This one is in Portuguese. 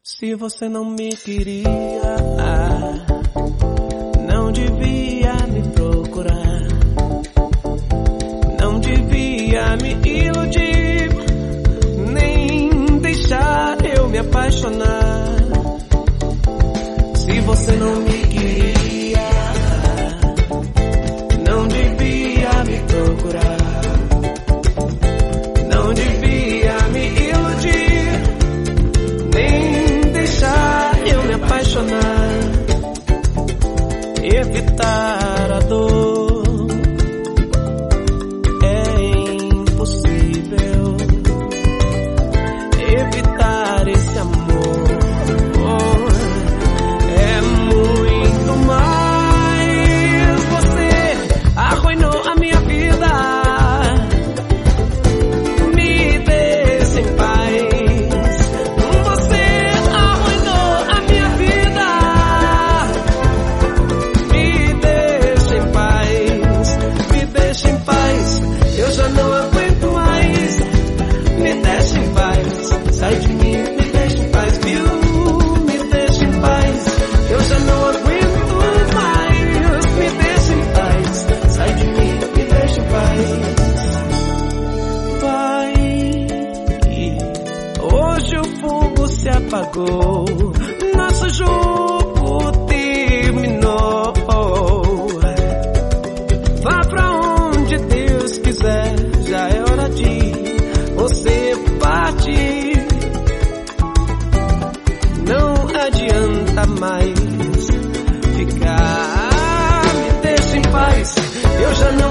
Se você não me queria, não devia me procurar, não devia me iludir, nem deixar eu me apaixonar. Se você não me queria, não devia me procurar, não devia me iludir, nem deixar eu me apaixonar. Evitar a dor é impossível, evitar esse amor é muito mais. Você arruinou a minha vida, me deixa em paz. Você arruinou a minha vida, me deixa em paz, me deixa em paz. Eu já não aguento mais, me deixa em paz. Sai de mim, me deixa em paz, viu? Me deixa em paz. Eu já não aguento mais, me deixa em paz. Sai de mim, me deixa em paz. Vai, hoje o fogo se apagou, nosso jogo terminou. Vá pra onde Deus quiser, já é hora de você partir. Não adianta mais ficar, me deixa em paz. Eu já não